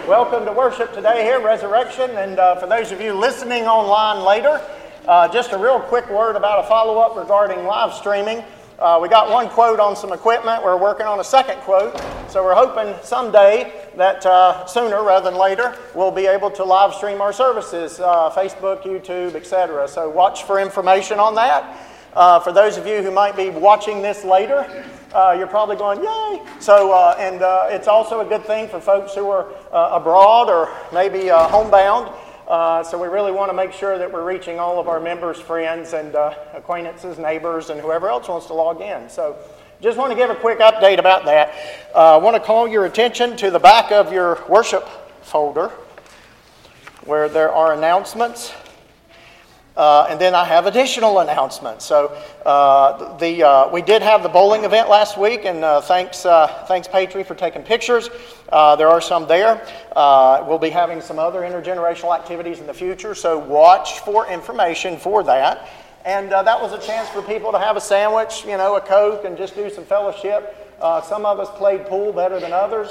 Welcome to worship today here, Resurrection. And for those of you listening online later, just a real quick word about a follow-up regarding live streaming. We got one quote on some equipment. We're working on a second quote. So we're hoping someday that sooner rather than later, we'll be able to live stream our services, Facebook, YouTube, etc. So watch for information on that. For those of you who might be watching this later, you're probably going, yay! So, it's also a good thing for folks who are abroad or maybe homebound. So we really want to make sure that we're reaching all of our members, friends, and acquaintances, neighbors, and whoever else wants to log in. So just want to give a quick update about that. I want to call your attention to the back of your worship folder where there are announcements. And then I have additional announcements. So we did have the bowling event last week, and thanks Patri for taking pictures. There are some there. We'll be having some other intergenerational activities in the future, so watch for information for that. And that was a chance for people to have a sandwich, a Coke, and just do some fellowship. Some of us played pool better than others.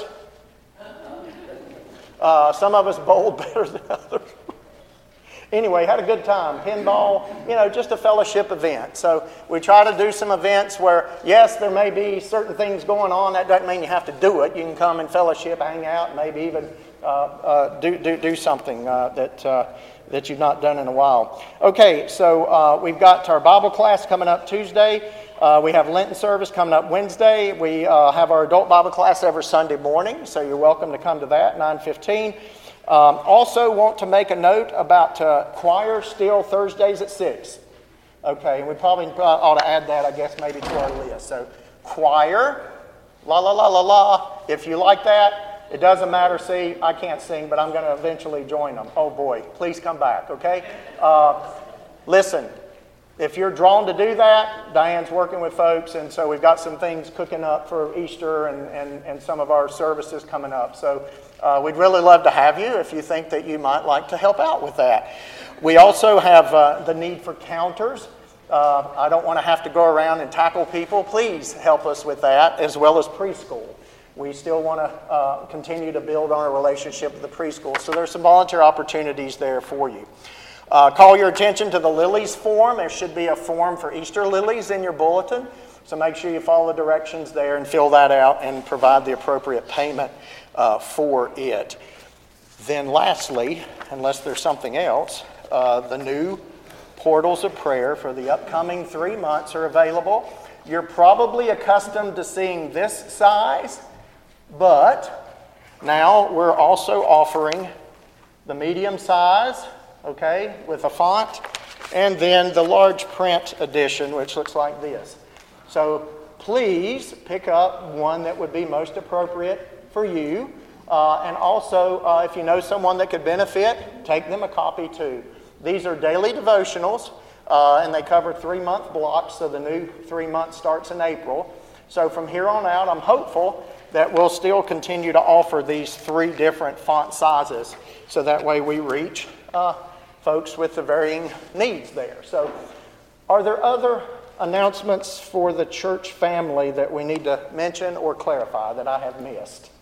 Some of us bowled better than others. Anyway, had a good time. Pinball, just a fellowship event. So we try to do some events where, yes, there may be certain things going on. That doesn't mean you have to do it. You can come and fellowship, hang out, and maybe even do something that you've not done in a while. Okay, so we've got our Bible class coming up Tuesday. We have Lenten service coming up Wednesday. We have our adult Bible class every Sunday morning, so you're welcome to come to that, 9:15. Also want to make a note about choir still Thursdays at 6. Okay, we probably ought to add that, I guess, maybe to our list. So choir, la la la la la. If you like that, it doesn't matter. See, I can't sing, but I'm going to eventually join them. Oh boy, please come back, okay? Listen, if you're drawn to do that, Diane's working with folks, and so we've got some things cooking up for Easter and some of our services coming up. So we'd really love to have you if you think that you might like to help out with that. We also have the need for counters. I don't want to have to go around and tackle people. Please help us with that, as well as preschool. We still want to continue to build on our relationship with the preschool. So there's some volunteer opportunities there for you. Call your attention to the lilies form. There should be a form for Easter lilies in your bulletin. So make sure you follow the directions there and fill that out and provide the appropriate payment for it. Then lastly, unless there's something else, the new portals of prayer for the upcoming 3 months are available. You're probably accustomed to seeing this size, but now we're also offering the medium size, okay, with a font, and then the large print edition, which looks like this. So please pick up one that would be most appropriate for you. And also, if you know someone that could benefit, take them a copy too. These are daily devotionals, and they cover 3-month blocks, so the new 3 months starts in April. So from here on out, I'm hopeful that we'll still continue to offer these 3 different font sizes, so that way we reach folks with the varying needs there. So are there other announcements for the church family that we need to mention or clarify that I have missed?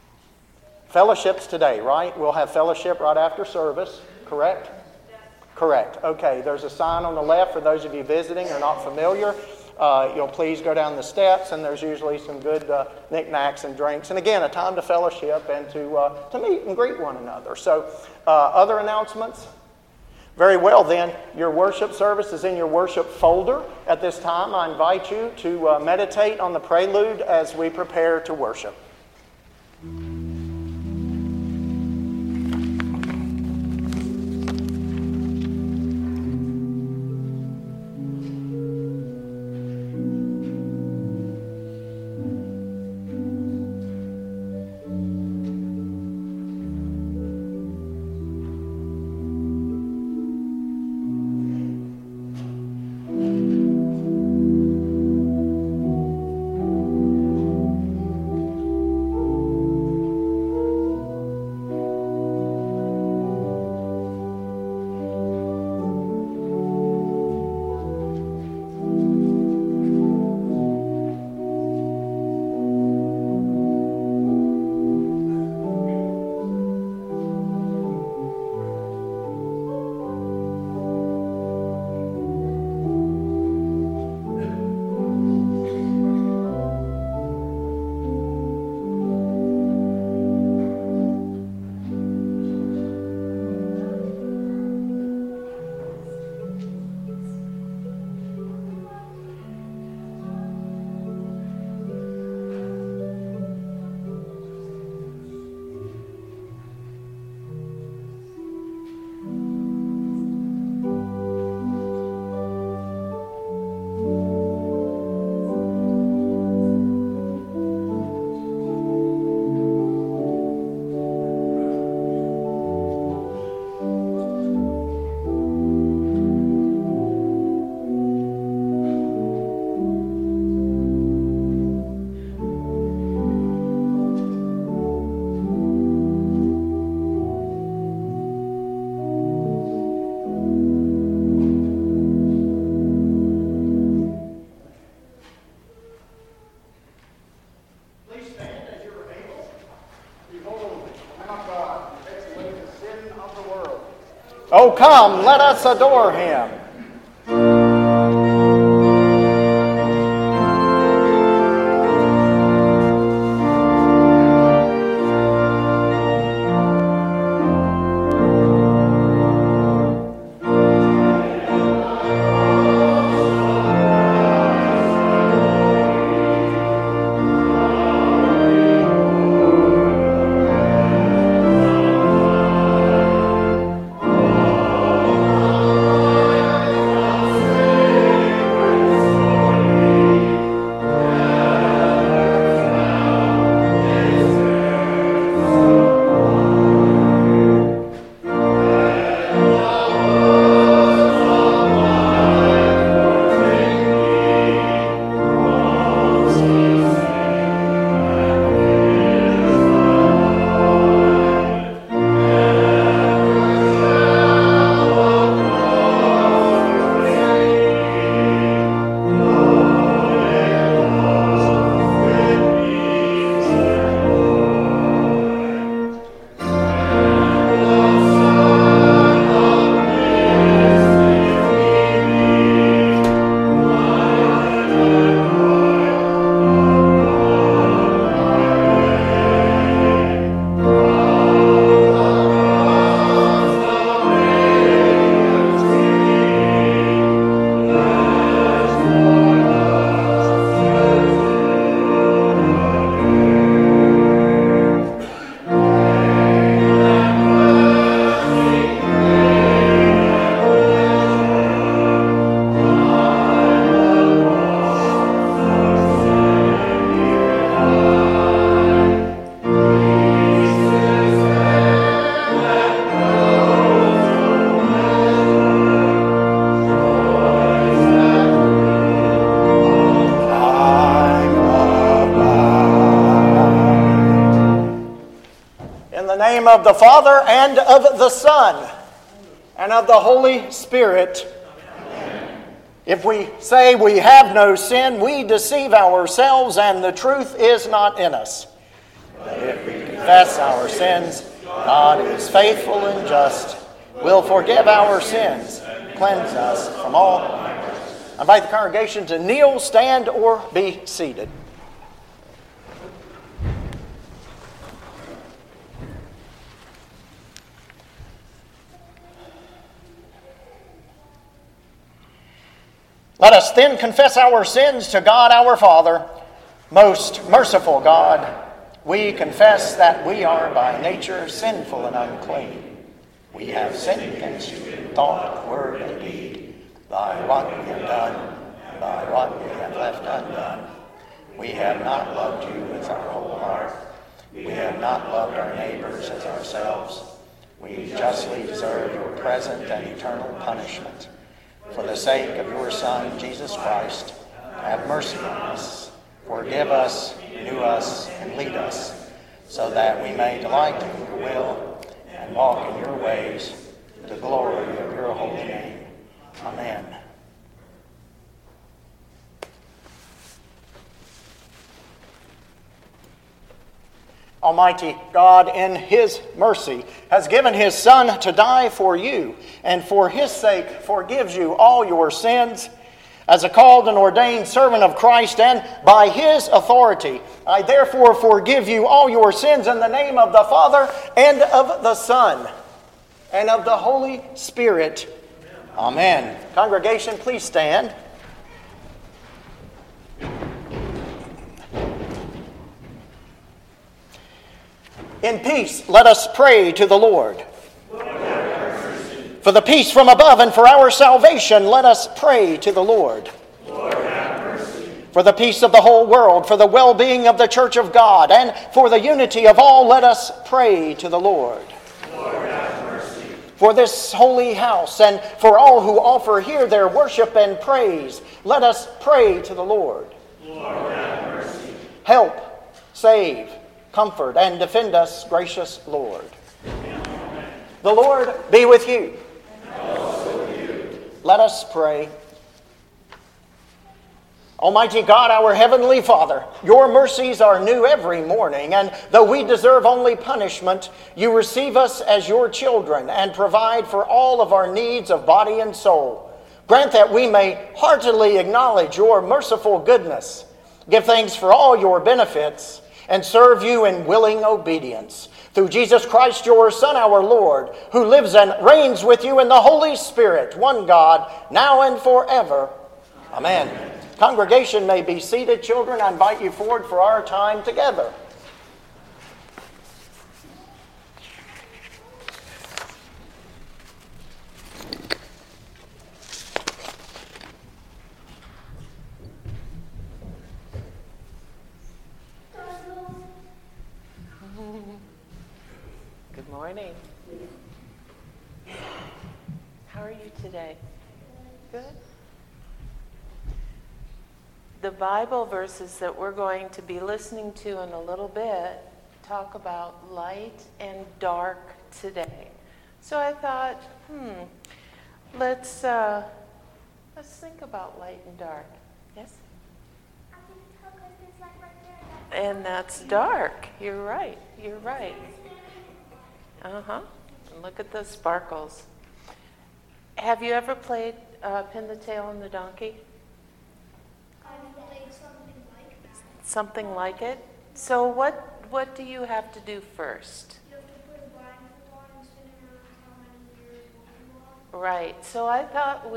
Fellowships today, right? We'll have fellowship right after service, correct? Yes. Correct. Okay, there's a sign on the left for those of you visiting or not familiar. You'll please go down the steps, and there's usually some good knickknacks and drinks. And again, a time to fellowship and to meet and greet one another. So other announcements? Very well then, your worship service is in your worship folder. At this time, I invite you to meditate on the prelude as we prepare to worship. Oh, come, let us adore him. Of the Father, and of the Son, and of the Holy Spirit. Amen. If we say we have no sin, we deceive ourselves, and the truth is not in us. But if we confess our sins, God is faithful and just, will forgive our sins, cleanse us from all. I invite the congregation to kneel, stand, or be seated. Let us then confess our sins to God our Father. Most merciful God, we confess that we are by nature sinful and unclean. We have sinned against you in thought, word, and deed, by what we have done, and by what we have left undone. We have not loved you with our whole heart. We have not loved our neighbors as ourselves. We justly deserve your present and eternal punishment. For the sake of your Son, Jesus Christ, have mercy on us, forgive us, renew us, and lead us, so that we may delight in your will and walk in your ways, to the glory of your holy name. Amen. Almighty God, in his mercy, has given his Son to die for you, and for his sake forgives you all your sins. As a called and ordained servant of Christ, and by his authority, I therefore forgive you all your sins in the name of the Father, and of the Son, and of the Holy Spirit. Amen. Congregation, please stand. In peace, let us pray to the Lord. For the peace from above and for our salvation, let us pray to the Lord. Lord, have mercy. For the peace of the whole world, for the well-being of the Church of God, and for the unity of all, let us pray to the Lord. Lord, have mercy. For this holy house, and for all who offer here their worship and praise, let us pray to the Lord. Lord, have mercy. Help, save, comfort, and defend us, gracious Lord. Amen. The Lord be with you. And also with you. Let us pray. Almighty God, our Heavenly Father, your mercies are new every morning, and though we deserve only punishment, you receive us as your children and provide for all of our needs of body and soul. Grant that we may heartily acknowledge your merciful goodness, give thanks for all your benefits, and serve you in willing obedience. Through Jesus Christ, your Son, our Lord, who lives and reigns with you in the Holy Spirit, one God, now and forever. Amen. Congregation may be seated. Children, I invite you forward for our time together. Good morning. How are you today? Good. The Bible verses that we're going to be listening to in a little bit talk about light and dark today. So I thought, let's think about light and dark. Yes? And that's dark. You're right. You're right. And look at the sparkles. Have you ever played Pin the Tail on the Donkey? Something like it? So what do you have to do first? You have to put a blindfold on and spin around how many years you want. Right. So I thought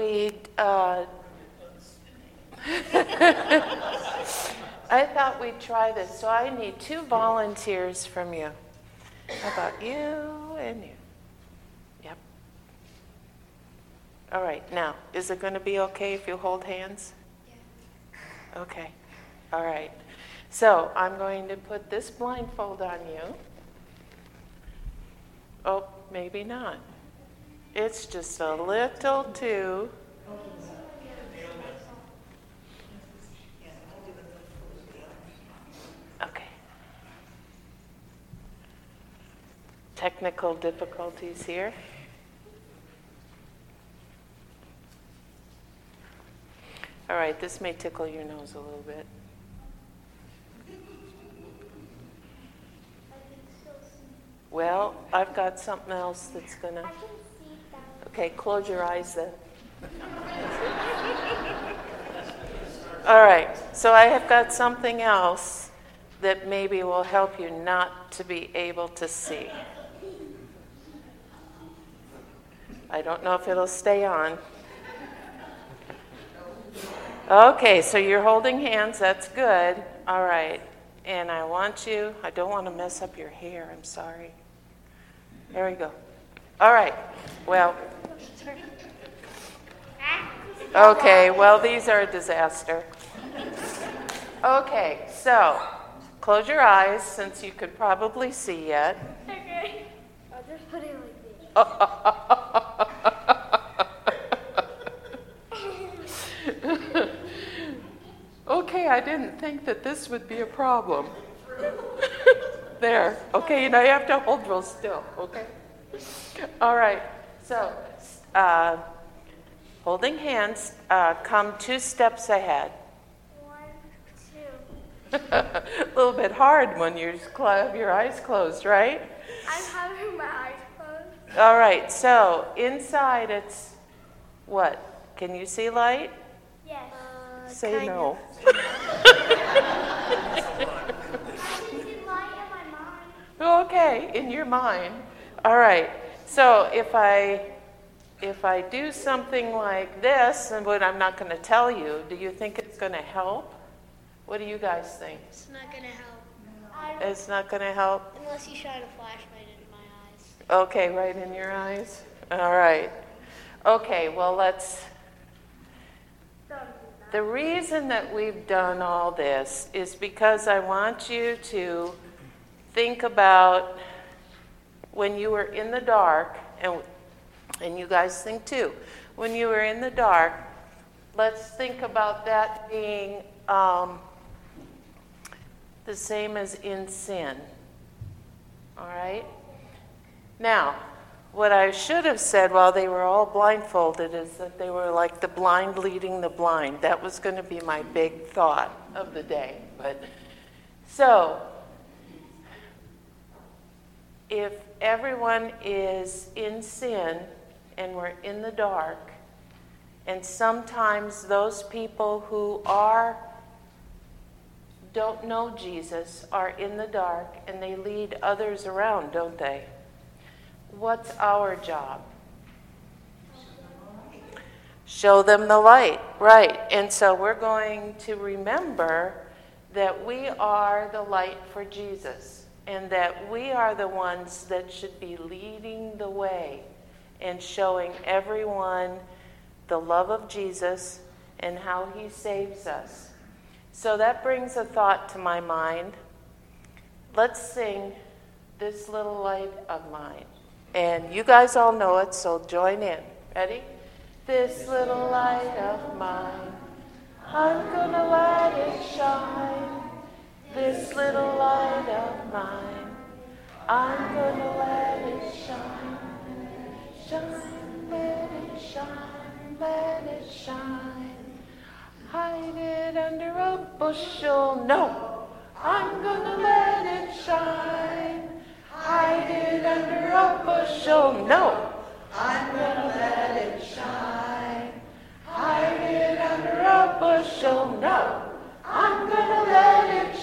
we'd try this. So I need 2 volunteers from you. How about you and you? Yep. All right. Now, is it going to be okay if you hold hands? Yeah. Okay. All right. So I'm going to put this blindfold on you. Oh, maybe not. It's just a little too. Okay. Technical difficulties here. All right, this may tickle your nose a little bit. Well, I've got something else that's gonna. Okay, close your eyes then. All right, so I have got something else that maybe will help you not to be able to see. I don't know if it'll stay on. Okay, so you're holding hands, that's good. All right, and I don't want to mess up your hair, I'm sorry. There we go. All right, well. Okay, well, these are a disaster. Okay, so close your eyes since you could probably see yet. Okay. I'll just put it like this. Okay, I didn't think that this would be a problem. There. Okay, now you have to hold real still, okay? All right, so holding hands, come 2 steps ahead. 1, 2. A little bit hard when you have your eyes closed, right? I'm having my eyes closed. All right, so inside it's what? Can you see light? Yes. Say no. Okay, in your mind. All right. So if I do something like this, and what I'm not going to tell you, do you think it's going to help? What do you guys think? It's not going to help. It's not going to help? Unless you shine a flashlight in my eyes. Okay, right in your eyes? All right. Okay, well, the reason that we've done all this is because I want you to think about when you were in the dark, and you guys think too, when you were in the dark, let's think about that being the same as in sin. All right? Now, what I should have said while they were all blindfolded is that they were like the blind leading the blind. That was going to be my big thought of the day. But so, if everyone is in sin and we're in the dark, and sometimes those people who don't know Jesus are in the dark and they lead others around, don't they? What's our job? Show them the light, right. And so we're going to remember that we are the light for Jesus and that we are the ones that should be leading the way and showing everyone the love of Jesus and how he saves us. So that brings a thought to my mind. Let's sing This Little Light of Mine. And you guys all know it, so join in. Ready? This little light of mine, I'm gonna let it shine. This little light of mine, I'm gonna let it shine. Shine, let it shine, let it shine. Hide it under a bushel, no, I'm gonna let it shine. Hide it under a bushel, no, I'm gonna let it shine. Hide it under a bushel, no, I'm gonna let it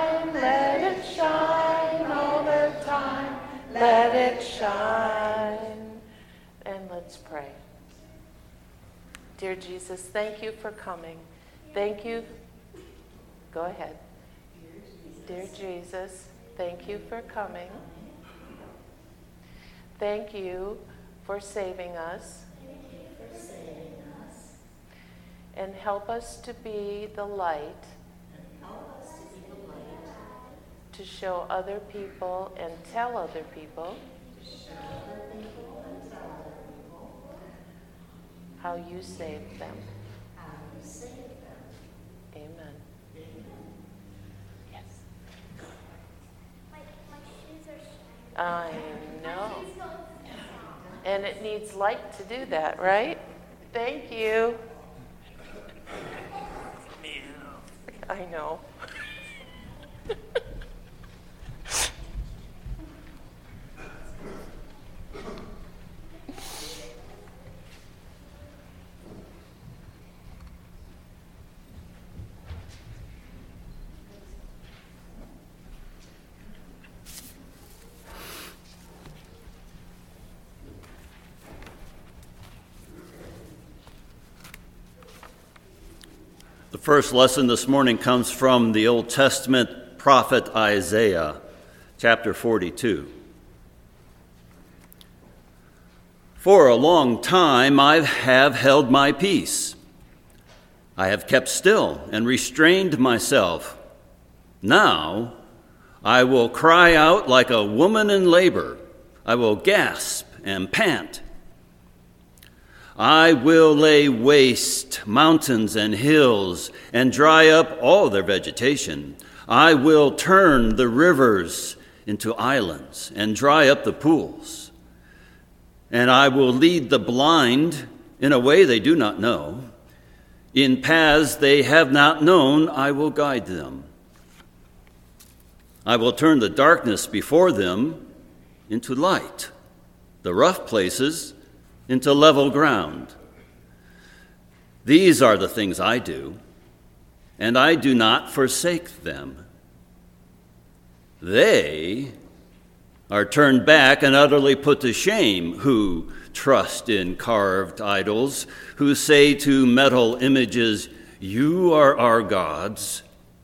shine all the time, let it shine. And let's pray. Dear Jesus, thank you for coming. Thank you. Go ahead. Dear Jesus, thank you for coming. Thank you for saving us. And help us to be the light. To show other people and tell other people how you saved them. Amen. Yes. My shoes are shiny. I know. And it needs light to do that, right? Thank you. I know. The first lesson this morning comes from the Old Testament prophet Isaiah, chapter 42. For a long time I have held my peace. I have kept still and restrained myself. Now I will cry out like a woman in labor. I will gasp and pant. I will lay waste mountains and hills and dry up all their vegetation. I will turn the rivers into islands and dry up the pools. And I will lead the blind in a way they do not know. In paths they have not known, I will guide them. I will turn the darkness before them into light, the rough places into level ground. These are the things I do, and I do not forsake them. They are turned back and utterly put to shame who trust in carved idols, who say to metal images, "You are our gods."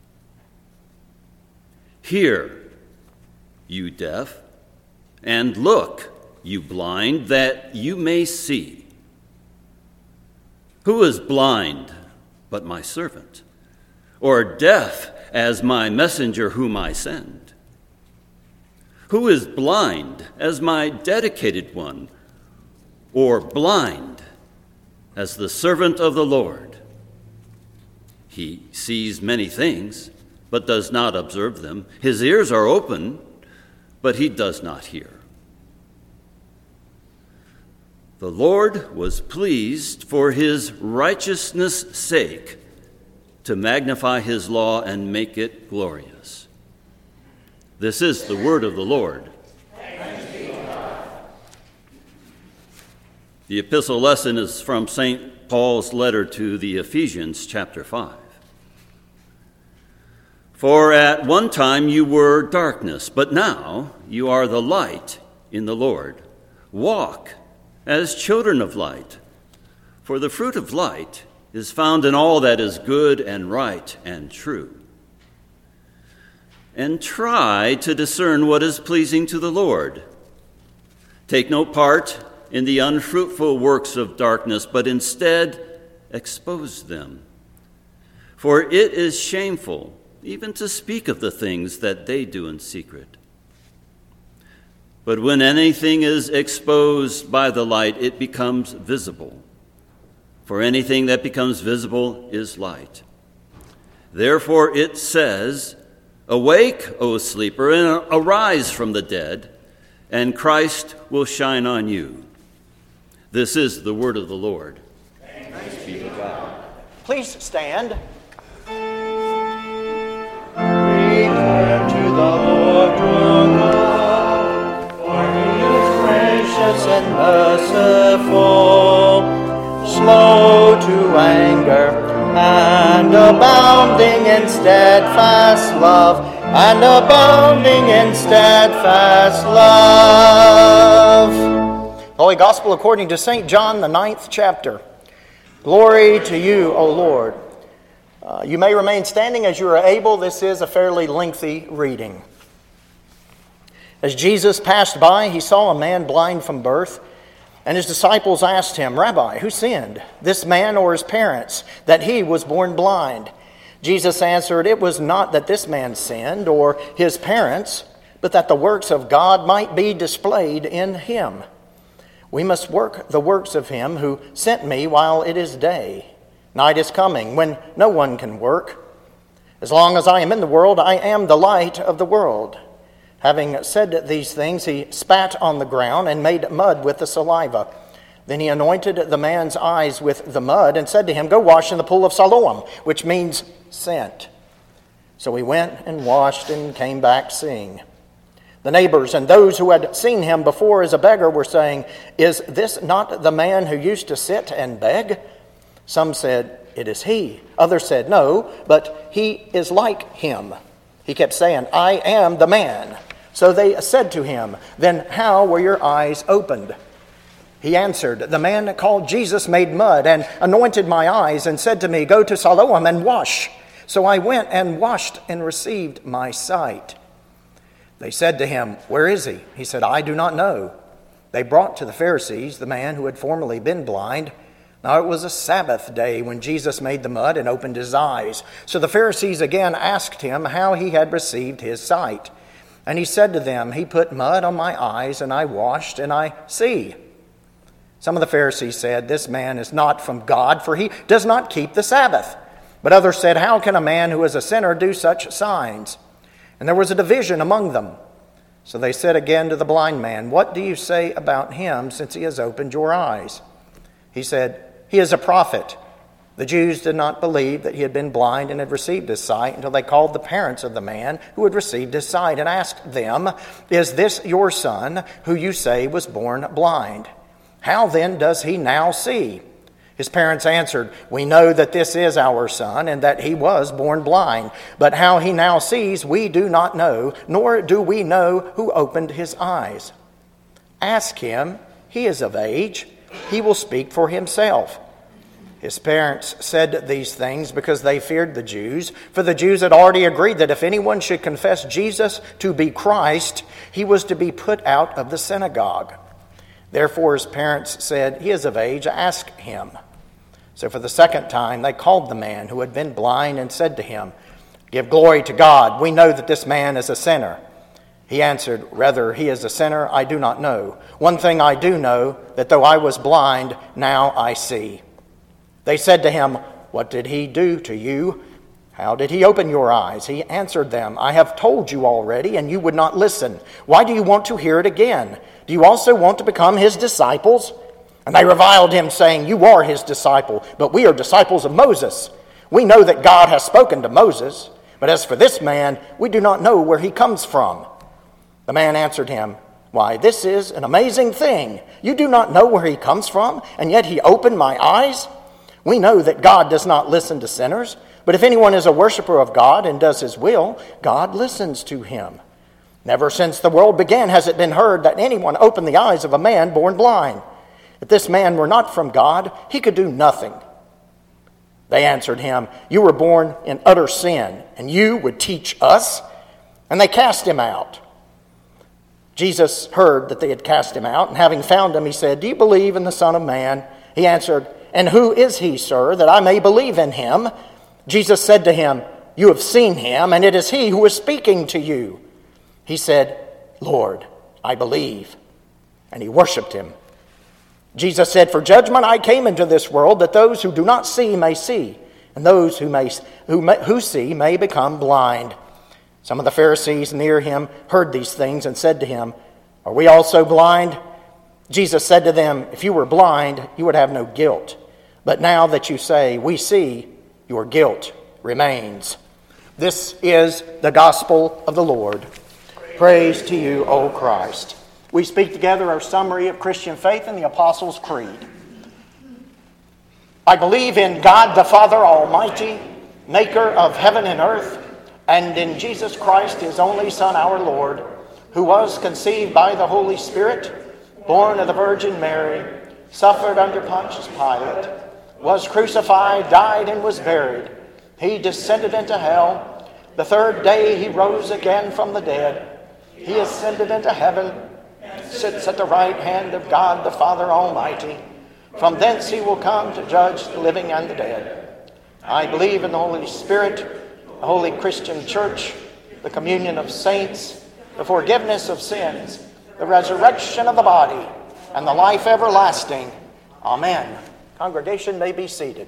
Hear, you deaf, and look, you blind, that you may see. Who is blind but my servant, or deaf as my messenger whom I send? Who is blind as my dedicated one, or blind as the servant of the Lord? He sees many things, but does not observe them. His ears are open, but he does not hear. The Lord was pleased for his righteousness' sake to magnify his law and make it glorious. This is the word of the Lord. Thanks be to God. The epistle lesson is from St. Paul's letter to the Ephesians, chapter 5. For at one time you were darkness, but now you are the light in the Lord. Walk as children of light, for the fruit of light is found in all that is good and right and true. And try to discern what is pleasing to the Lord. Take no part in the unfruitful works of darkness, but instead expose them. For it is shameful even to speak of the things that they do in secret. But when anything is exposed by the light, it becomes visible. For anything that becomes visible is light. Therefore it says, "Awake, O sleeper, and arise from the dead, and Christ will shine on you." This is the word of the Lord. Thanks be to God. Please stand. Return to the Lord your God, for he is gracious and merciful, slow to anger, and abounding in steadfast love, and abounding in steadfast love. Holy Gospel according to St. John, the 9th chapter. Glory to you, O Lord. You may remain standing as you are able. This is a fairly lengthy reading. As Jesus passed by, he saw a man blind from birth, and his disciples asked him, "Rabbi, who sinned, this man or his parents, that he was born blind?" Jesus answered, "It was not that this man sinned or his parents, but that the works of God might be displayed in him. We must work the works of him who sent me while it is day. Night is coming when no one can work. As long as I am in the world, I am the light of the world." Having said these things, he spat on the ground and made mud with the saliva. Then he anointed the man's eyes with the mud and said to him, "Go wash in the pool of Siloam," which means sent. So he went and washed and came back seeing. The neighbors and those who had seen him before as a beggar were saying, "Is this not the man who used to sit and beg?" Some said, "It is he." Others said, "No, but he is like him." He kept saying, "I am the man." So they said to him, "Then how were your eyes opened?" He answered, "The man called Jesus made mud and anointed my eyes and said to me, 'Go to Siloam and wash.' So I went and washed and received my sight." They said to him, "Where is he?" He said, "I do not know." They brought to the Pharisees the man who had formerly been blind. Now it was a Sabbath day when Jesus made the mud and opened his eyes. So the Pharisees again asked him how he had received his sight. And he said to them, "He put mud on my eyes, and I washed, and I see." Some of the Pharisees said, "This man is not from God, for he does not keep the Sabbath." But others said, "How can a man who is a sinner do such signs?" And there was a division among them. So they said again to the blind man, "What do you say about him, since he has opened your eyes?" He said, "He is a prophet." The Jews did not believe that he had been blind and had received his sight until they called the parents of the man who had received his sight and asked them, "Is this your son, who you say was born blind? How then does he now see?" His parents answered, "We know that this is our son and that he was born blind. But how he now sees we do not know, nor do we know who opened his eyes. Ask him, he is of age. He will speak for himself." His parents said these things because they feared the Jews, for the Jews had already agreed that if anyone should confess Jesus to be Christ, he was to be put out of the synagogue. Therefore his parents said, "He is of age, ask him." So for the second time they called the man who had been blind and said to him, "Give glory to God. We know that this man is a sinner." He answered, "Whether he is a sinner, I do not know. One thing I do know, that though I was blind, now I see." They said to him, "What did he do to you? How did he open your eyes?" He answered them, "I have told you already, and you would not listen. Why do you want to hear it again? Do you also want to become his disciples?" And they reviled him, saying, "You are his disciple, but we are disciples of Moses. We know that God has spoken to Moses, but as for this man, we do not know where he comes from." The man answered him, "Why, this is an amazing thing. You do not know where he comes from, and yet he opened my eyes. We know that God does not listen to sinners, but if anyone is a worshiper of God and does his will, God listens to him. Never since the world began has it been heard that anyone opened the eyes of a man born blind. If this man were not from God, he could do nothing." They answered him, "You were born in utter sin, and you would teach us?" And they cast him out. Jesus heard that they had cast him out, and having found him, he said, "Do you believe in the Son of Man?" He answered, "And who is he, sir, that I may believe in him?" Jesus said to him, "You have seen him, and it is he who is speaking to you." He said, "Lord, I believe." And he worshipped him. Jesus said, "For judgment I came into this world, that those who do not see may see, and those who see may become blind." Some of the Pharisees near him heard these things and said to him, "Are we also blind?" Jesus said to them, "If you were blind, you would have no guilt. But now that you say, 'We see,' your guilt remains." This is the gospel of the Lord. Praise to you, O Christ. We speak together our summary of Christian faith in the Apostles' Creed. I believe in God the Father Almighty, maker of heaven and earth, and in Jesus Christ, his only Son, our Lord, who was conceived by the Holy Spirit, born of the Virgin Mary, suffered under Pontius Pilate, was crucified, died, and was buried. He descended into hell. The third day he rose again from the dead. He ascended into heaven, sits at the right hand of God the Father Almighty. From thence he will come to judge the living and the dead. I believe in the Holy Spirit, the holy Christian church, the communion of saints, the forgiveness of sins, the resurrection of the body, and the life everlasting. Amen. Congregation may be seated.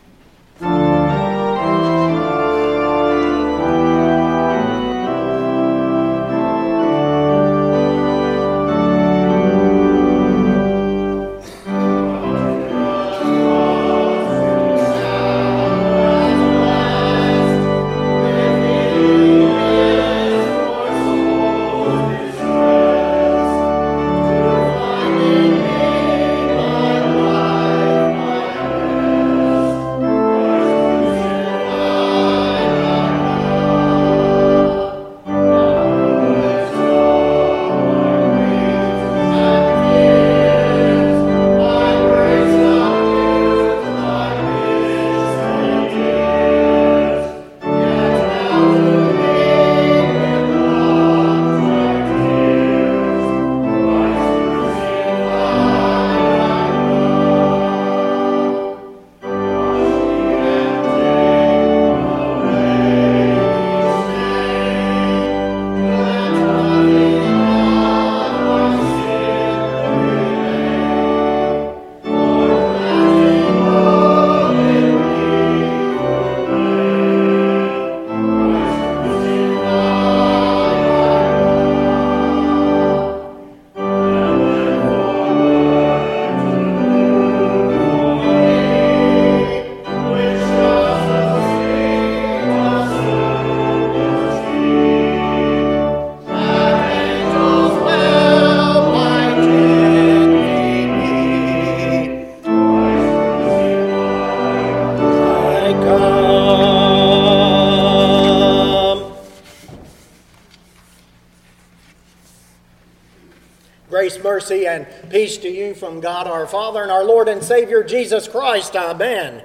Grace, mercy, and peace to you from God our Father and our Lord and Savior Jesus Christ. Amen.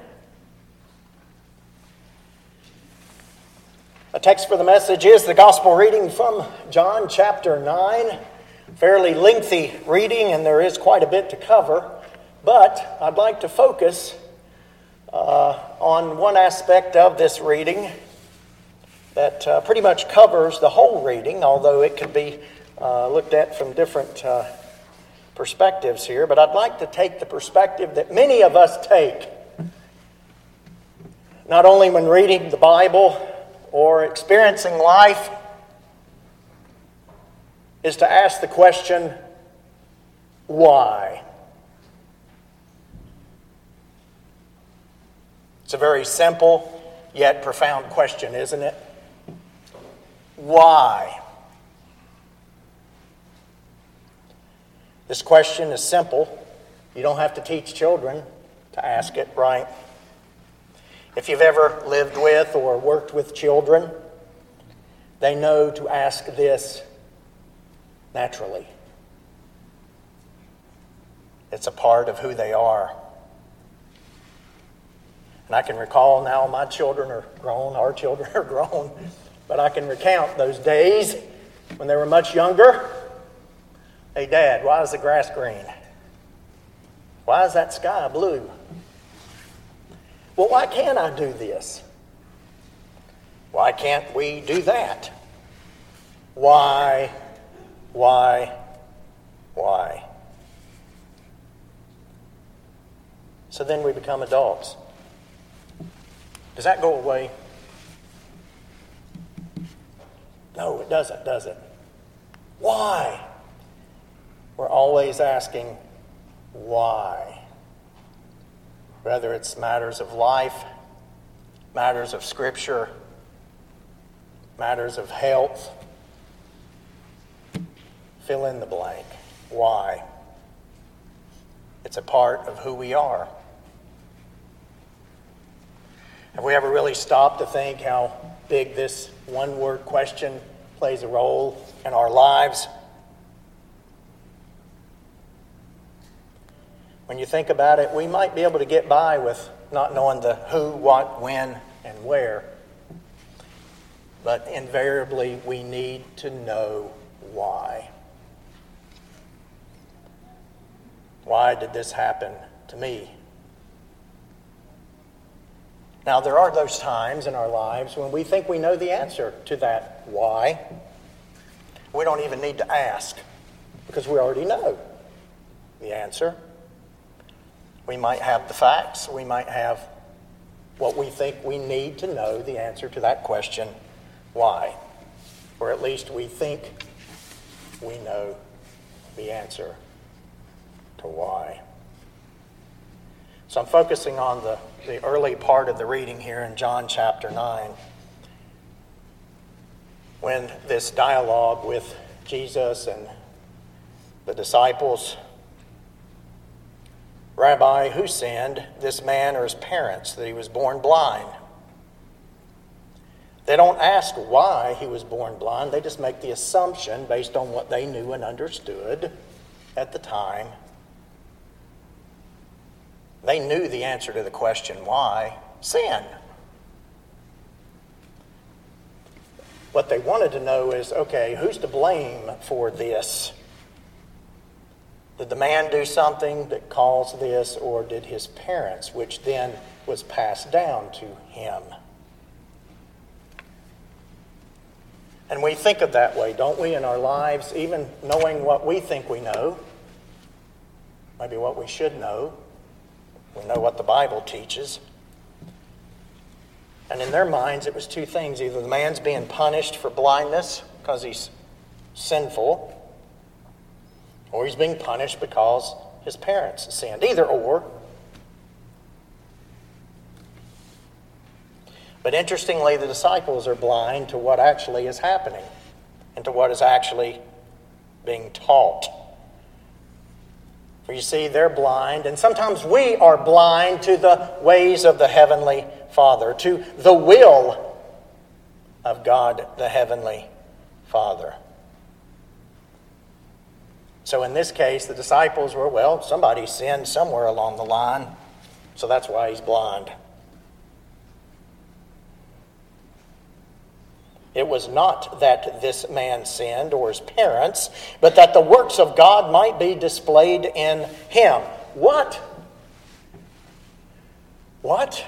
A text for the message is the gospel reading from John chapter 9. Fairly lengthy reading, and there is quite a bit to cover. But I'd like to focus on one aspect of this reading that pretty much covers the whole reading, although it could be looked at from different perspectives here. But I'd like to take the perspective that many of us take, not only when reading the Bible or experiencing life, is to ask the question, why? It's a very simple yet profound question, isn't it? Why? This question is simple. You don't have to teach children to ask it, right? If you've ever lived with or worked with children, they know to ask this naturally. It's a part of who they are. And I can recall now my children are grown, our children are grown, but I can recount those days when they were much younger. Hey, Dad, why is the grass green? Why is that sky blue? Well, why can't I do this? Why can't we do that? Why? So then we become adults. Does that go away? No, it doesn't, does it? Why? We're always asking why. Whether it's matters of life, matters of Scripture, matters of health, fill in the blank. Why? It's a part of who we are. Have we ever really stopped to think how big this one-word question plays a role in our lives? When you think about it, we might be able to get by with not knowing the who, what, when, and where. But invariably, we need to know why. Why did this happen to me? Now, there are those times in our lives when we think we know the answer to that why. We don't even need to ask because we already know the answer. We might have the facts. We might have what we think we need to know the answer to that question, why? Or at least we think we know the answer to why. So I'm focusing on the early part of the reading here in John chapter 9, when this dialogue with Jesus and the disciples. Rabbi, who sinned, this man or his parents, that he was born blind? They don't ask why he was born blind. They just make the assumption based on what they knew and understood at the time. They knew the answer to the question, why? Sin. What they wanted to know is, okay, who's to blame for this? Did the man do something that caused this, or did his parents, which then was passed down to him? And we think of that way, don't we, in our lives, even knowing what we think we know, maybe what we should know. We know what the Bible teaches. And in their minds, it was two things. Either the man's being punished for blindness because he's sinful, or he's being punished because his parents sinned. Either or. But interestingly, the disciples are blind to what actually is happening and to what is actually being taught. For you see, they're blind, and sometimes we are blind to the ways of the Heavenly Father, to the will of God, the Heavenly Father. So in this case, the disciples were, well, somebody sinned somewhere along the line, so that's why he's blind. It was not that this man sinned or his parents, but that the works of God might be displayed in him. What? What?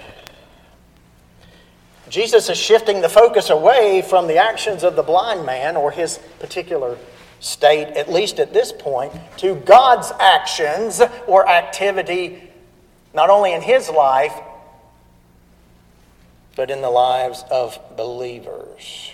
Jesus is shifting the focus away from the actions of the blind man or his particular state, at least at this point, to God's actions or activity, not only in his life, but in the lives of believers.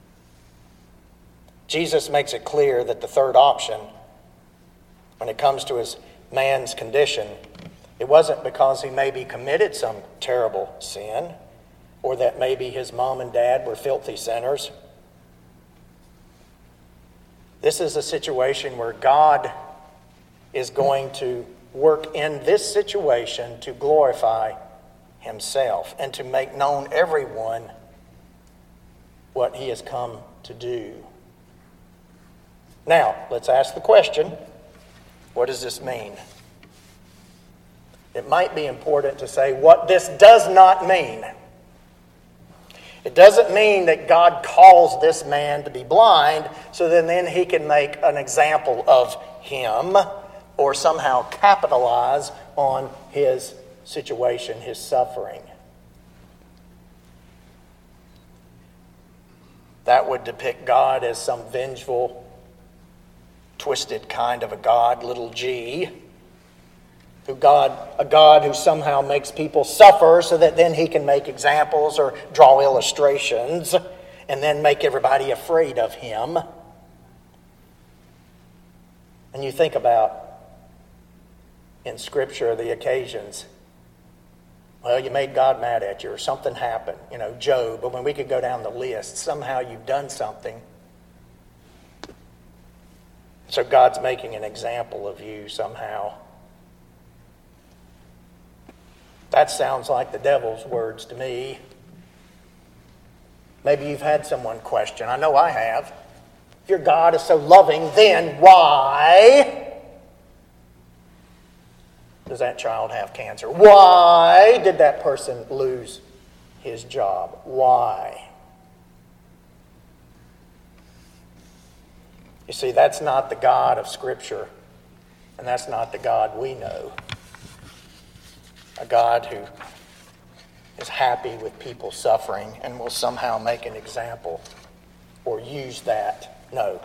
Jesus makes it clear that the third option, when it comes to his man's condition, it It wasn't because he maybe committed some terrible sin or that maybe his mom and dad were filthy sinners. This is a situation where God is going to work in this situation to glorify himself and to make known everyone what he has come to do. Now, let's ask the question, what does this mean? It might be important to say what this does not mean. It doesn't mean that God calls this man to be blind so then he can make an example of him or somehow capitalize on his situation, his suffering. That would depict God as some vengeful, twisted kind of a God, little g, a God who somehow makes people suffer so that then he can make examples or draw illustrations and then make everybody afraid of him. And you think about in Scripture the occasions, well, you made God mad at you or something happened, Job, but when we could go down the list, somehow you've done something. So God's making an example of you somehow. That sounds like the devil's words to me. Maybe you've had someone question. I know I have. If your God is so loving, then why does that child have cancer? Why did that person lose his job? Why? You see, that's not the God of Scripture, and that's not the God we know. A God who is happy with people suffering and will somehow make an example or use that. No.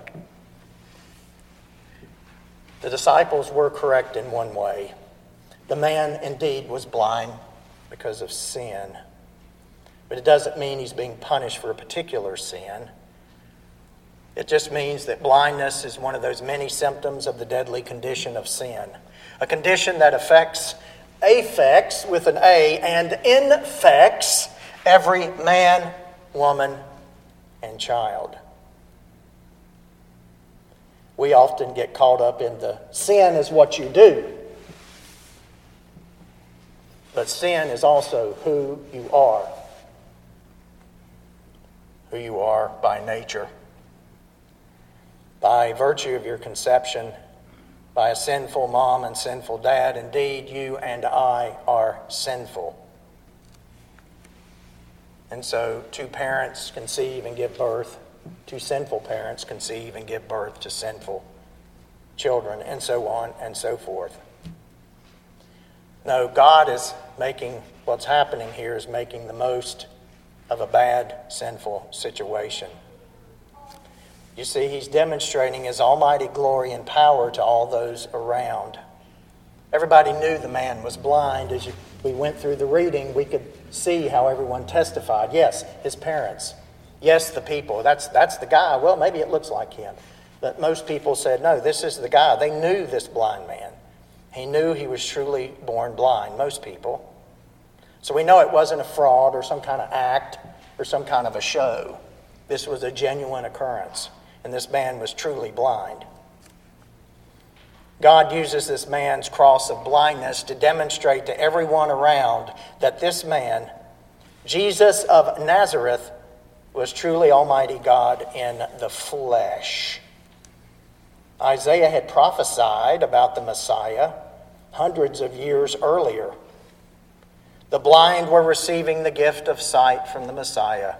The disciples were correct in one way. The man indeed was blind because of sin. But it doesn't mean he's being punished for a particular sin. It just means that blindness is one of those many symptoms of the deadly condition of sin. A condition that affects with an A and infects every man, woman, and child. We often get caught up in the sin is what you do. But sin is also who you are. Who you are by nature. By virtue of your conception, by a sinful mom and sinful dad, indeed, you and I are sinful. And so, two parents conceive and give birth, two sinful parents conceive and give birth to sinful children, and so on and so forth. No, God is what's happening here is making the most of a bad, sinful situation. You see, he's demonstrating his almighty glory and power to all those around. Everybody knew the man was blind. As we went through the reading, we could see how everyone testified. Yes, his parents. Yes, the people. That's the guy. Well, maybe it looks like him. But most people said, no, this is the guy. They knew this blind man. He knew he was truly born blind, most people. So we know it wasn't a fraud or some kind of act or some kind of a show. This was a genuine occurrence. And this man was truly blind. God uses this man's cross of blindness to demonstrate to everyone around that this man, Jesus of Nazareth, was truly Almighty God in the flesh. Isaiah had prophesied about the Messiah hundreds of years earlier. The blind were receiving the gift of sight from the Messiah.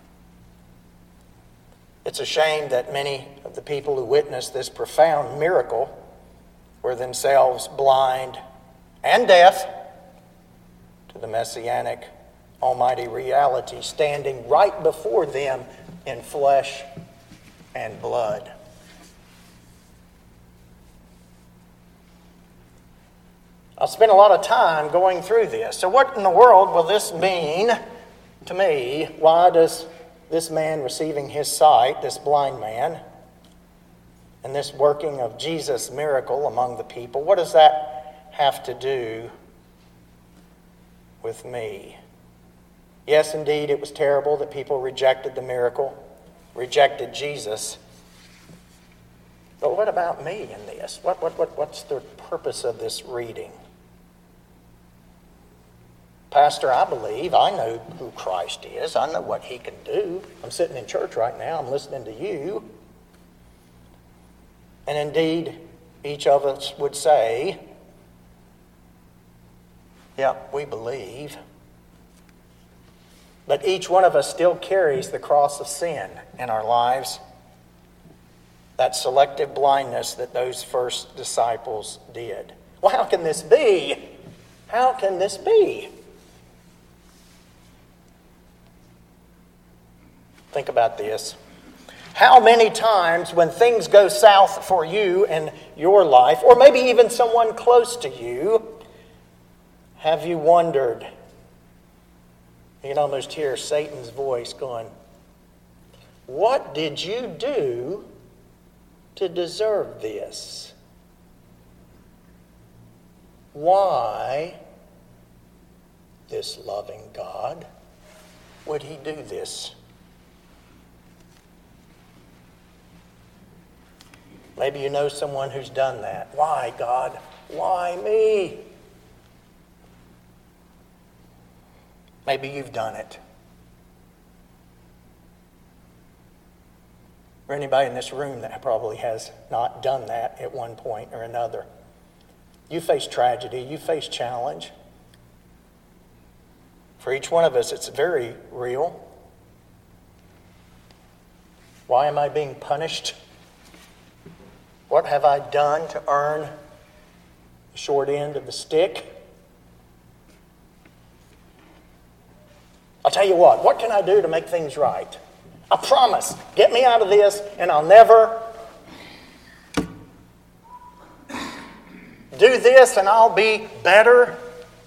It's a shame that many of the people who witnessed this profound miracle were themselves blind and deaf to the messianic almighty reality standing right before them in flesh and blood. I'll spend a lot of time going through this. So what in the world will this mean to me? Why does this man receiving his sight, this blind man, and this working of Jesus' miracle among the people, what does that have to do with me. Yes, indeed, it was terrible that people rejected the miracle, rejected Jesus. But what about me in this? What's the purpose of this reading? Pastor, I believe, I know who Christ is. I know what he can do. I'm sitting in church right now. I'm listening to you. And indeed, each of us would say, yeah, we believe. But each one of us still carries the cross of sin in our lives. That selective blindness that those first disciples did. Well, how can this be? How can this be? Think about this. How many times when things go south for you in your life, or maybe even someone close to you, have you wondered? You can almost hear Satan's voice going, what did you do to deserve this? Why, this loving God, would he do this? Maybe you know someone who's done that. Why, God? Why me? Maybe you've done it. Or anybody in this room that probably has not done that at one point or another. You face tragedy. You face challenge. For each one of us, it's very real. Why am I being punished? What have I done to earn the short end of the stick? I'll tell you what can I do to make things right? I promise, get me out of this and I'll never do this and I'll be better.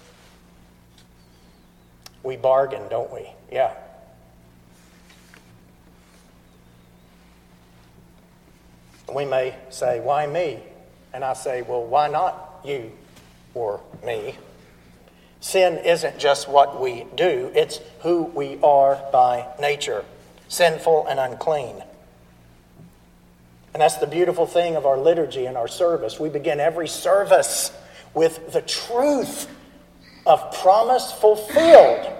We bargain, don't we? Yeah. We may say, why me? And I say, well, why not you or me? Sin isn't just what we do, it's who we are by nature, sinful and unclean. And that's the beautiful thing of our liturgy and our service. We begin every service with the truth of promise fulfilled,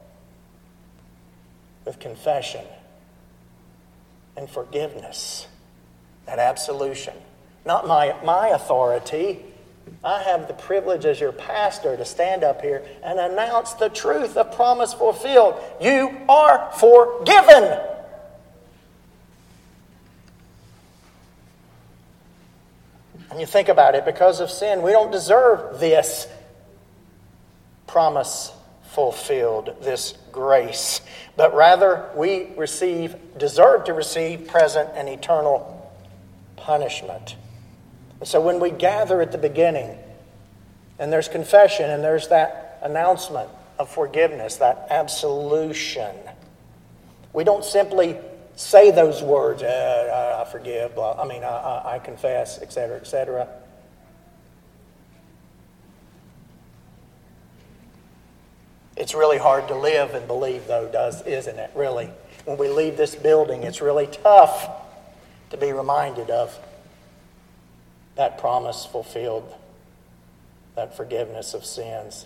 with confession and forgiveness. That absolution. Not my authority. I have the privilege as your pastor to stand up here and announce the truth of promise fulfilled. You are forgiven. And you think about it, because of sin, we don't deserve this promise fulfilled, this grace. But rather, we deserve to receive present and eternal punishment. And so when we gather at the beginning, and there's confession, and there's that announcement of forgiveness, that absolution, we don't simply say those words, I forgive, I confess, etc., etc. It's really hard to live and believe, though, isn't it, really? When we leave this building, it's really tough to be reminded of that promise fulfilled, that forgiveness of sins.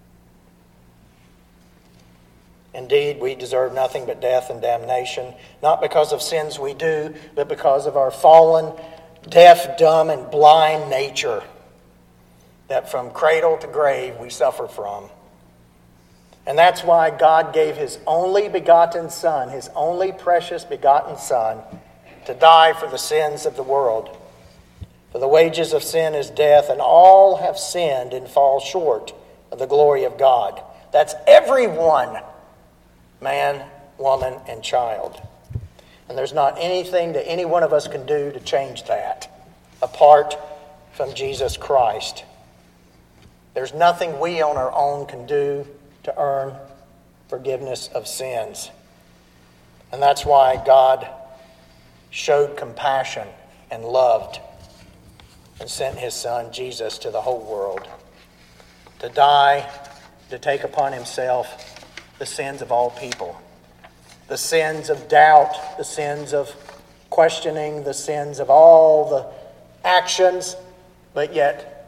Indeed, we deserve nothing but death and damnation, not because of sins we do, but because of our fallen, deaf, dumb, and blind nature that from cradle to grave we suffer from. And that's why God gave his only begotten Son, his only precious begotten Son, to die for the sins of the world. For the wages of sin is death, and all have sinned and fall short of the glory of God. That's everyone, man, woman, and child. And there's not anything that any one of us can do to change that, apart from Jesus Christ. There's nothing we on our own can do to earn forgiveness of sins. And that's why God showed compassion and loved and sent his Son Jesus to the whole world to die to take upon himself the sins of all people. The sins of doubt, the sins of questioning, the sins of all the actions, but yet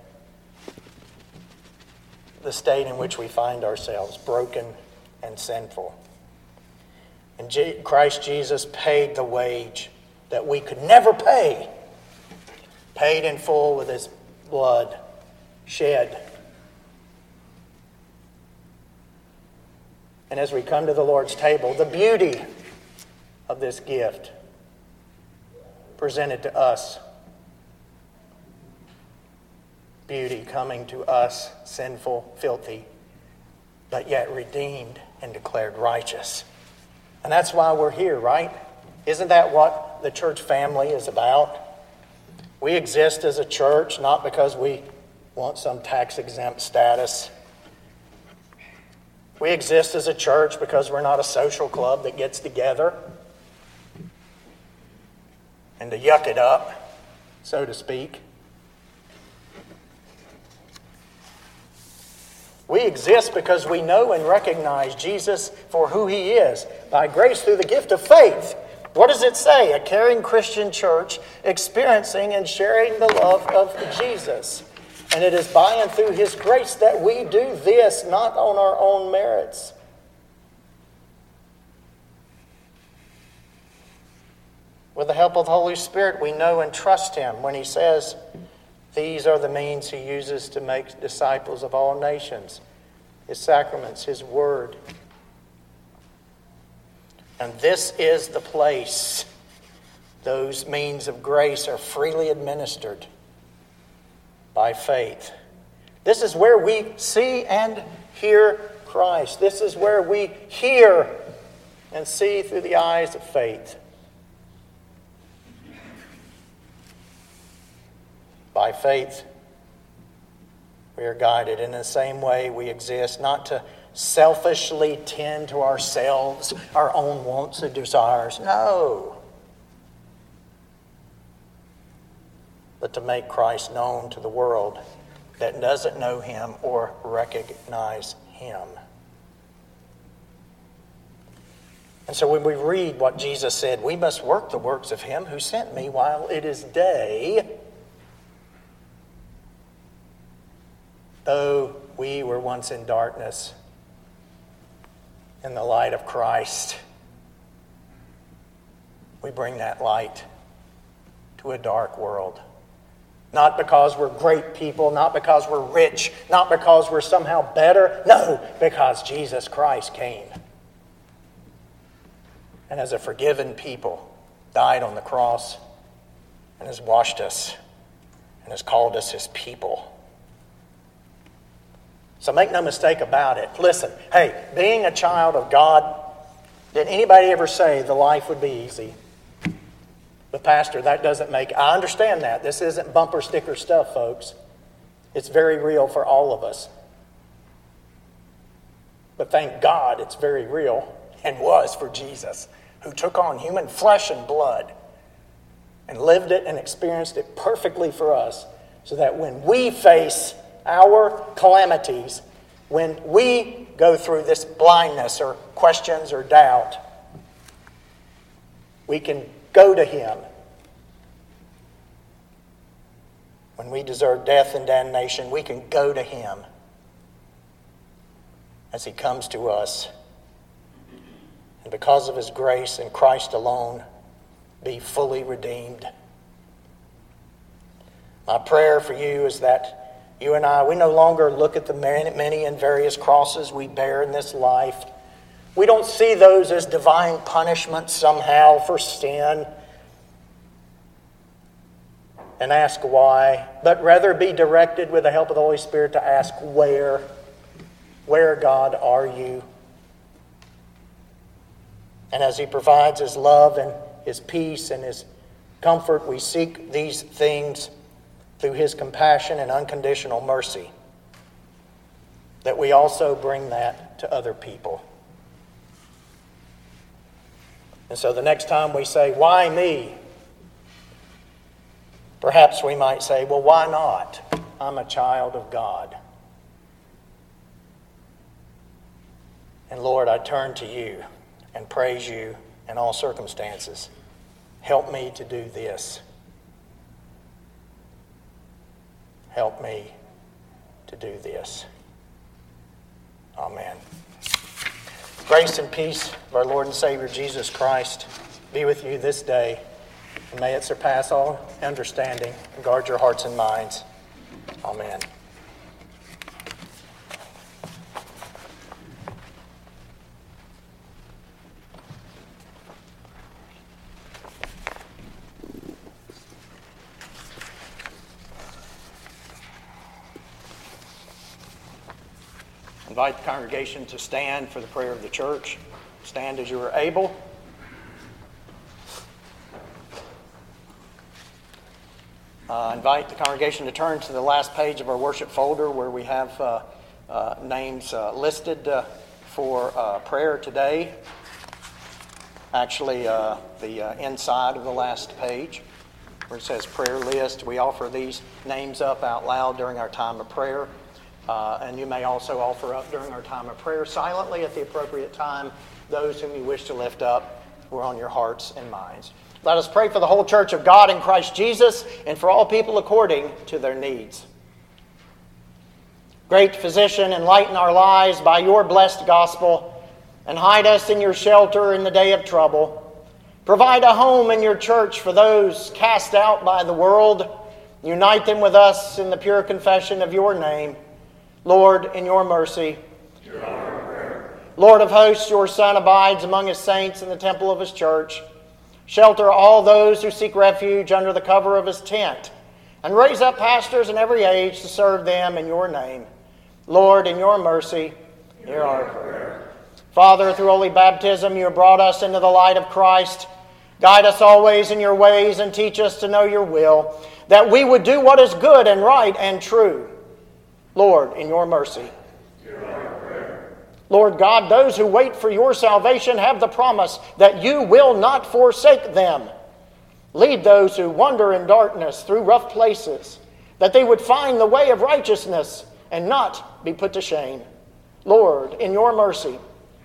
the state in which we find ourselves, broken and sinful. And Christ Jesus paid the wage that we could never pay, paid in full with his blood shed. And as we come to the Lord's table, the beauty of this gift presented to us, beauty coming to us, sinful, filthy, but yet redeemed and declared righteous. And that's why we're here, right? Isn't that what the church family is about? We exist as a church not because we want some tax-exempt status. We exist as a church because we're not a social club that gets together and to yuck it up, so to speak. We exist because we know and recognize Jesus for who he is, by grace through the gift of faith. What does it say? A caring Christian church experiencing and sharing the love of Jesus. And it is by and through his grace that we do this, not on our own merits. With the help of the Holy Spirit, we know and trust him when he says, these are the means he uses to make disciples of all nations. His sacraments, his word. And this is the place those means of grace are freely administered by faith. This is where we see and hear Christ. This is where we hear and see through the eyes of faith. By faith, we are guided. In the same way, we exist not to selfishly tend to ourselves, our own wants and desires. No. But to make Christ known to the world that doesn't know him or recognize him. And so when we read what Jesus said, we must work the works of him who sent me while it is day, though we were once in darkness, in the light of Christ, we bring that light to a dark world. Not because we're great people, not because we're rich, not because we're somehow better. No, because Jesus Christ came. And as a forgiven people, died on the cross and has washed us and has called us his people. So make no mistake about it. Listen, hey, being a child of God, did anybody ever say the life would be easy? But Pastor, that doesn't make... I understand that. This isn't bumper sticker stuff, folks. It's very real for all of us. But thank God it's very real and was for Jesus, who took on human flesh and blood and lived it and experienced it perfectly for us, so that when we face our calamities, when we go through this blindness or questions or doubt, we can go to him. When we deserve death and damnation, we can go to him as he comes to us. And because of his grace and Christ alone, be fully redeemed. My prayer for you is that you and I, we no longer look at the many and various crosses we bear in this life. We don't see those as divine punishment somehow for sin and ask why, but rather be directed with the help of the Holy Spirit to ask where. Where, God, are you? And as he provides his love and his peace and his comfort, we seek these things through his compassion and unconditional mercy, that we also bring that to other people. And so the next time we say, why me? Perhaps we might say, well, why not? I'm a child of God. And Lord, I turn to you and praise you in all circumstances. Help me to do this. Help me to do this. Amen. Grace and peace of our Lord and Savior Jesus Christ be with you this day, and may it surpass all understanding and guard your hearts and minds. Amen. Invite the congregation to stand for the prayer of the church. Stand as you are able. Invite the congregation to turn to the last page of our worship folder where we have names listed for prayer today. Actually, the inside of the last page where it says prayer list. We offer these names up out loud during our time of prayer. And you may also offer up during our time of prayer silently at the appropriate time those whom you wish to lift up who are on your hearts and minds. Let us pray for the whole church of God in Christ Jesus and for all people according to their needs. Great Physician, enlighten our lives by your blessed gospel and hide us in your shelter in the day of trouble. Provide a home in your church for those cast out by the world. Unite them with us in the pure confession of your name. Lord, in your mercy. Lord of hosts, your Son abides among his saints in the temple of his church. Shelter all those who seek refuge under the cover of his tent, and raise up pastors in every age to serve them in your name. Lord, in your mercy, hear our prayer. Father, through holy baptism, you have brought us into the light of Christ. Guide us always in your ways and teach us to know your will, that we would do what is good and right and true. Lord, in your mercy. Lord God, those who wait for your salvation have the promise that you will not forsake them. Lead those who wander in darkness through rough places, that they would find the way of righteousness and not be put to shame. Lord, in your mercy.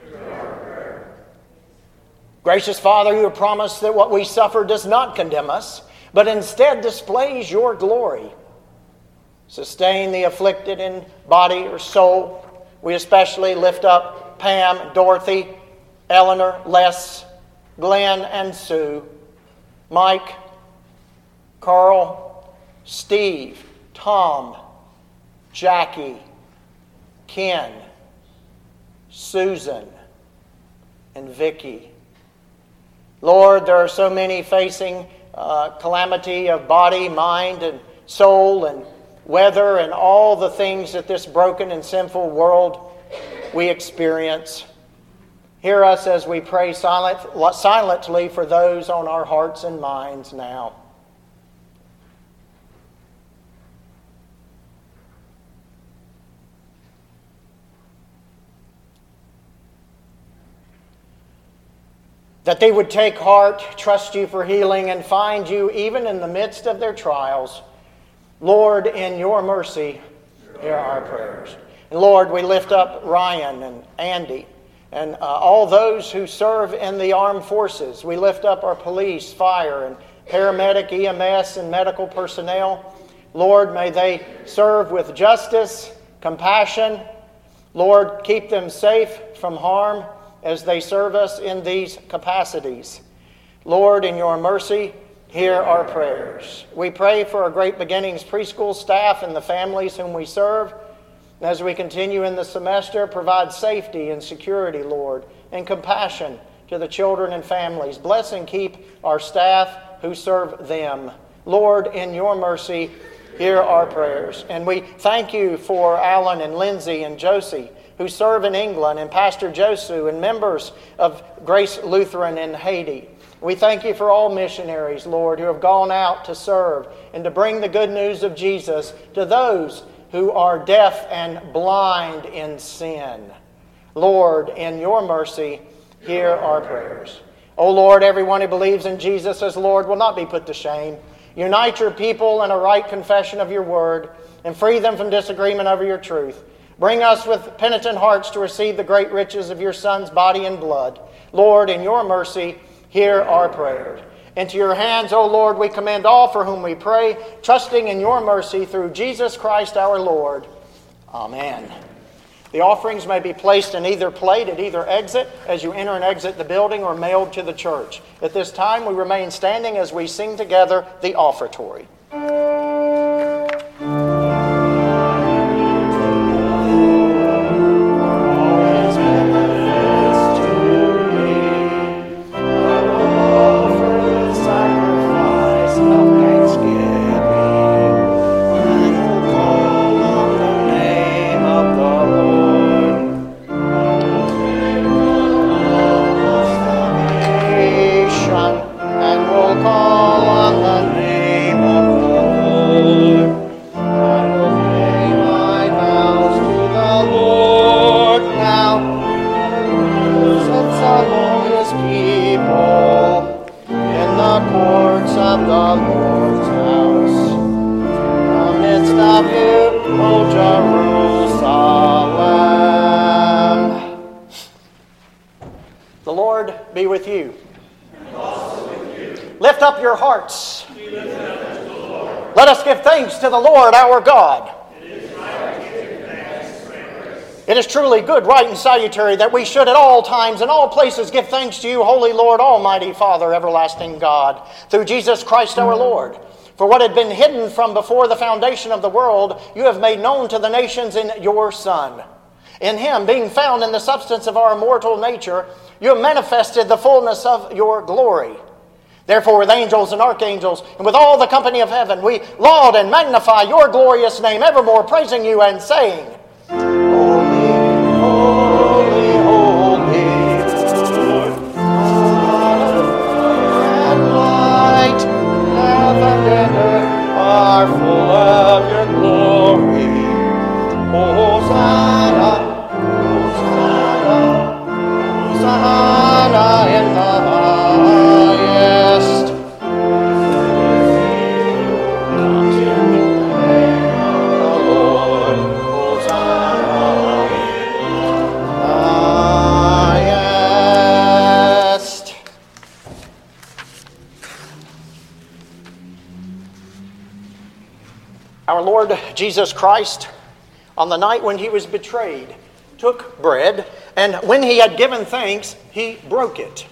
Gracious Father, you have promised that what we suffer does not condemn us, but instead displays your glory. Sustain the afflicted in body or soul. We especially lift up Pam, Dorothy, Eleanor, Les, Glenn, and Sue, Mike, Carl, Steve, Tom, Jackie, Ken, Susan, and Vicky. Lord, there are so many facing calamity of body, mind, and soul, and weather, and all the things that this broken and sinful world we experience. Hear us as we pray silently for those on our hearts and minds now. That they would take heart, trust you for healing, and find you even in the midst of their trials. Lord, in your mercy, hear our prayers. And Lord, we lift up Ryan and Andy and all those who serve in the armed forces. We lift up our police, fire, and paramedic, EMS, and medical personnel. Lord, may they serve with justice, compassion. Lord, keep them safe from harm as they serve us in these capacities. Lord, in your mercy, hear our prayers. We pray for our Great Beginnings preschool staff and the families whom we serve. As we continue in the semester, provide safety and security, Lord, and compassion to the children and families. Bless and keep our staff who serve them. Lord, in your mercy, hear our prayers. And we thank you for Alan and Lindsay and Josie, who serve in England, and Pastor Josu and members of Grace Lutheran in Haiti. We thank you for all missionaries, Lord, who have gone out to serve and to bring the good news of Jesus to those who are deaf and blind in sin. Lord, in your mercy, hear our prayers. O Lord, everyone who believes in Jesus as Lord will not be put to shame. Unite your people in a right confession of your word and free them from disagreement over your truth. Bring us with penitent hearts to receive the great riches of your Son's body and blood. Lord, in your mercy, hear our prayers. Into your hands, O Lord, we commend all for whom we pray, trusting in your mercy through Jesus Christ our Lord. Amen. The offerings may be placed in either plate at either exit as you enter and exit the building, or mailed to the church. At this time, we remain standing as we sing together the offertory. Lift up your hearts. Let us give thanks to the Lord our God. It is truly good, right, and salutary that we should at all times and all places give thanks to you, Holy Lord, Almighty Father, everlasting God, through Jesus Christ our Lord. For what had been hidden from before the foundation of the world, you have made known to the nations in your Son. In him, being found in the substance of our mortal nature, you have manifested the fullness of your glory. Therefore, with angels and archangels, and with all the company of heaven, we laud and magnify your glorious name, evermore praising you and saying, Holy, holy, holy, Lord, God of fire and light, heaven and earth are full of your glory. Hosanna, Hosanna, Hosanna in the highest. Comes in the name of the Lord. Hosanna in the highest. Our Lord Jesus Christ, on the night when he was betrayed, took bread, and when he had given thanks, he broke it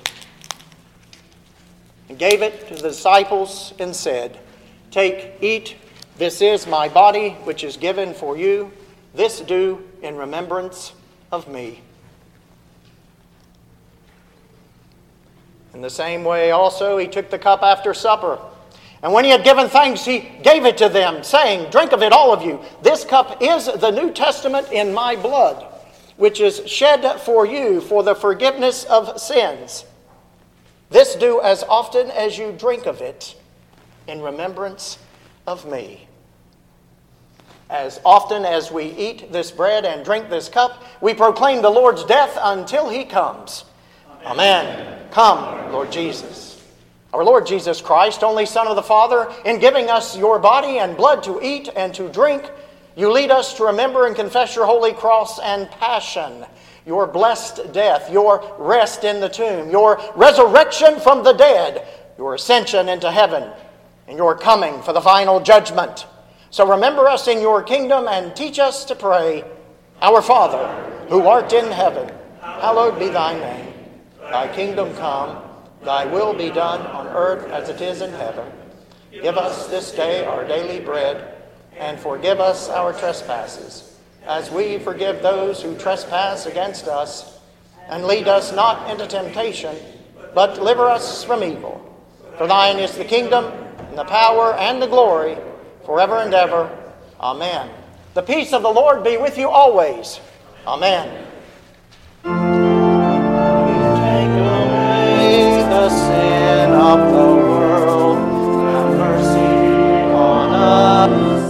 and gave it to the disciples and said, Take, eat, this is my body which is given for you. This do in remembrance of me. In the same way also he took the cup after supper. And when he had given thanks, he gave it to them, saying, Drink of it, all of you. This cup is the New Testament in my blood, which is shed for you for the forgiveness of sins. This do as often as you drink of it in remembrance of me. As often as we eat this bread and drink this cup, we proclaim the Lord's death until he comes. Amen. Come, Lord Jesus. Our Lord Jesus Christ, only Son of the Father, in giving us your body and blood to eat and to drink, you lead us to remember and confess your holy cross and passion, your blessed death, your rest in the tomb, your resurrection from the dead, your ascension into heaven, and your coming for the final judgment. So remember us in your kingdom and teach us to pray, Our Father, who art in heaven, hallowed be thy name. Thy kingdom come, thy will be done on earth as it is in heaven. Give us this day our daily bread, and forgive us our trespasses, as we forgive those who trespass against us. And lead us not into temptation, but deliver us from evil. For thine is the kingdom, and the power, and the glory, forever and ever. Amen. The peace of the Lord be with you always. Amen. Take away the sin of the world, have mercy on us.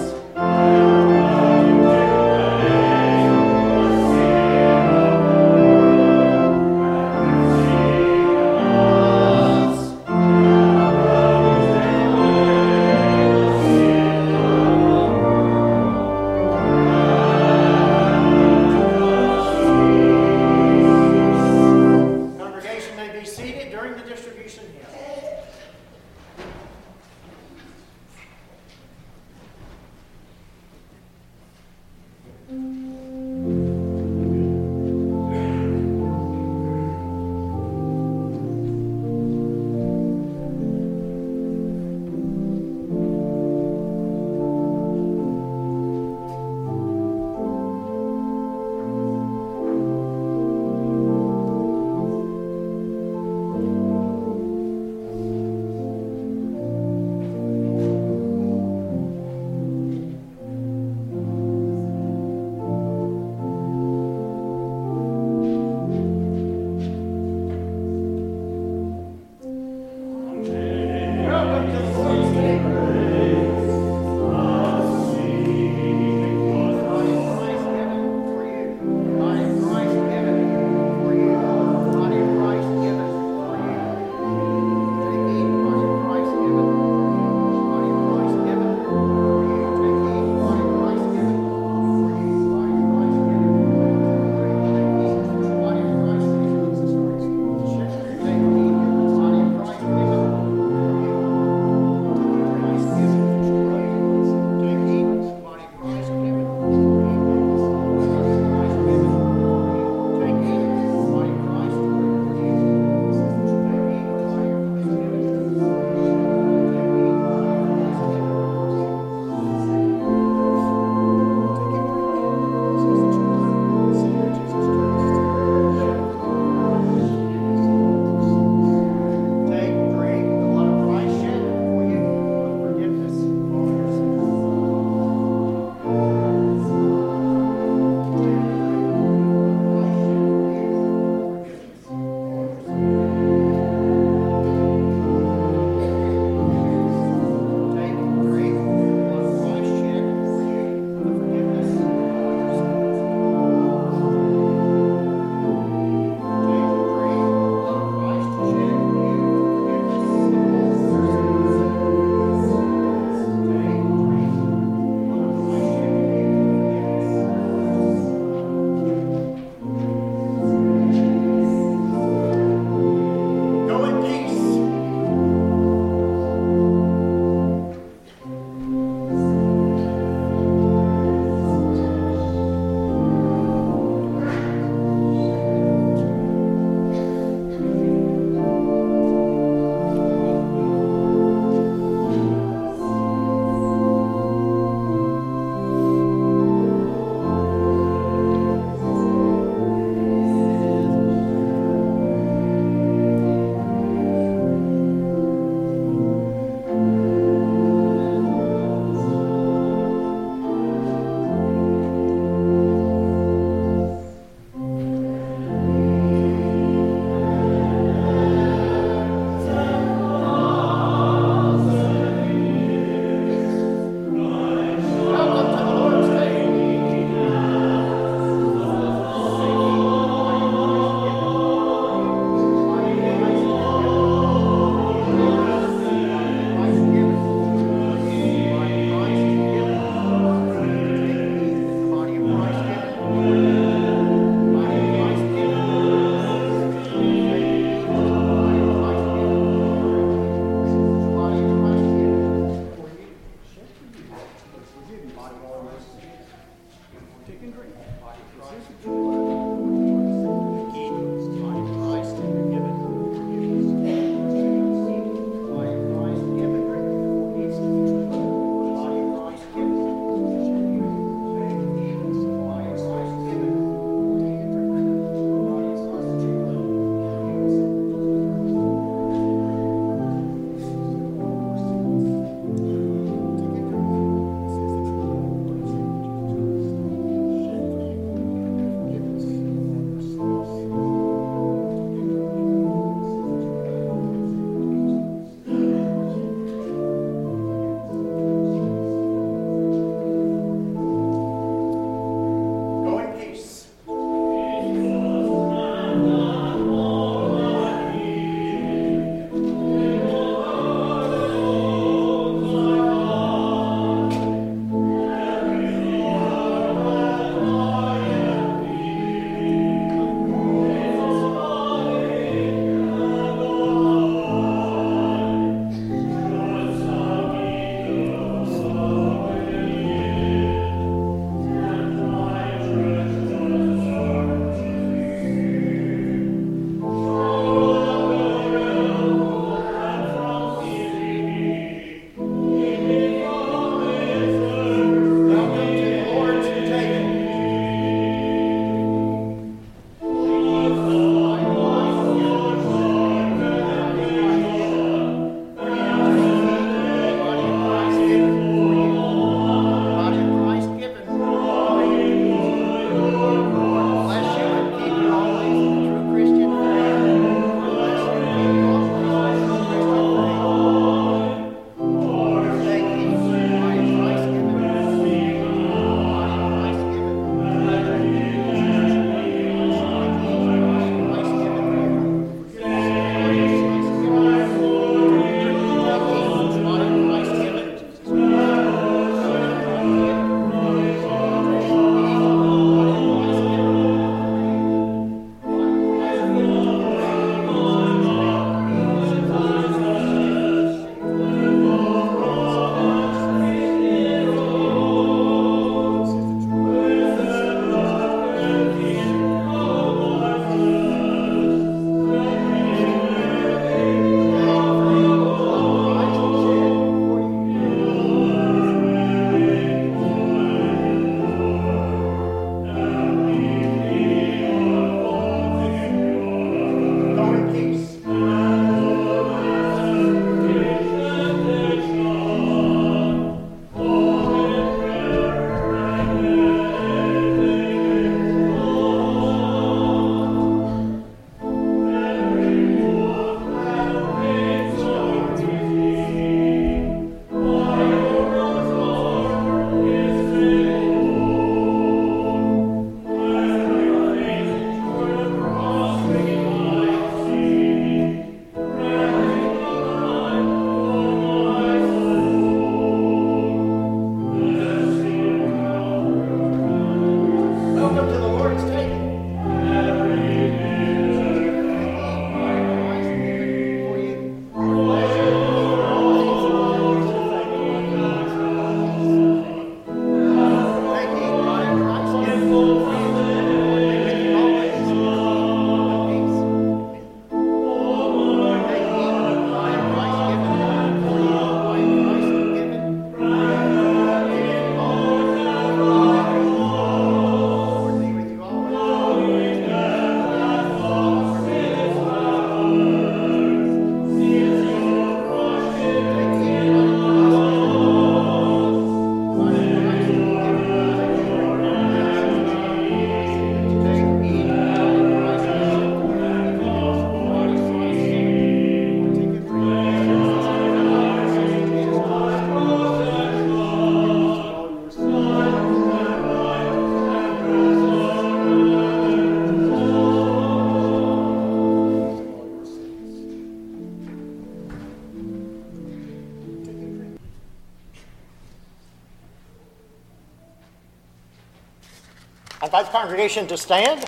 I invite the congregation to stand.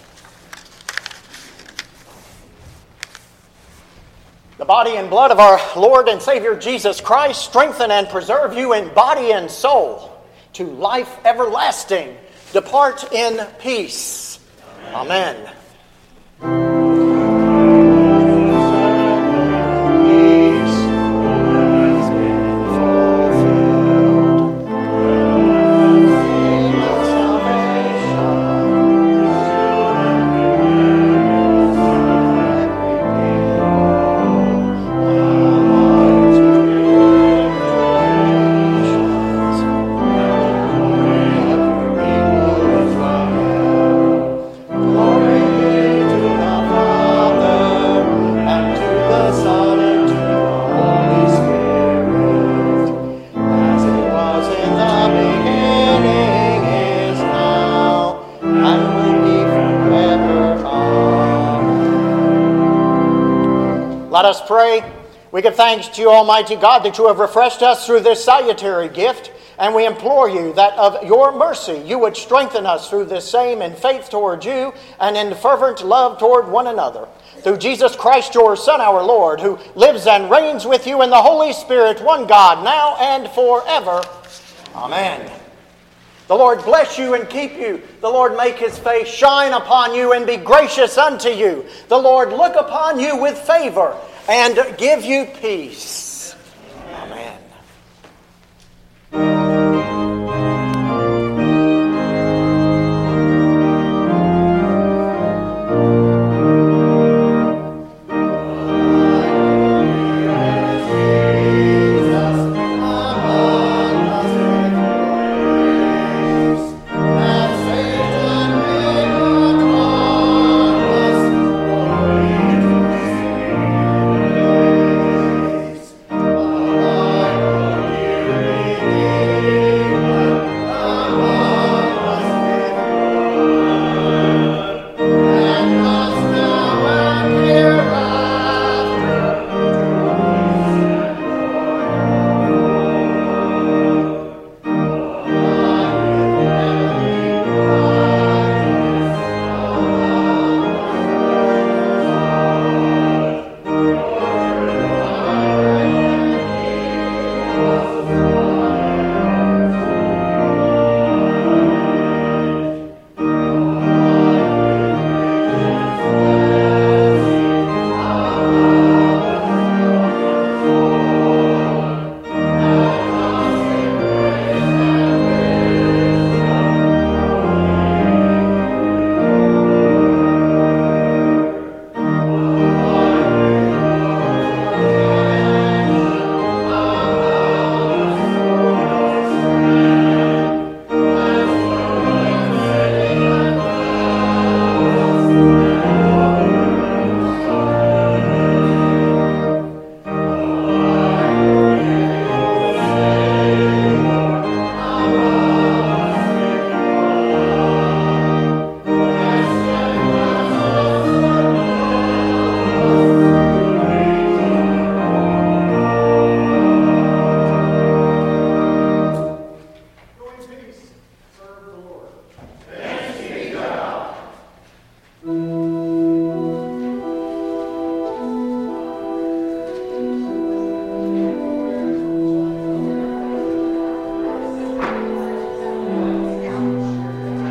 The body and blood of our Lord and Savior Jesus Christ strengthen and preserve you in body and soul. to life everlasting. Depart in peace. Amen. Let us pray. We give thanks to you, Almighty God, that you have refreshed us through this salutary gift, and we implore you that of your mercy you would strengthen us through this same in faith toward you and in fervent love toward one another. Through Jesus Christ, your Son, our Lord, who lives and reigns with you in the Holy Spirit, one God, now and forever. Amen. The Lord bless you and keep you. The Lord make his face shine upon you and be gracious unto you. The Lord look upon you with favor and give you peace.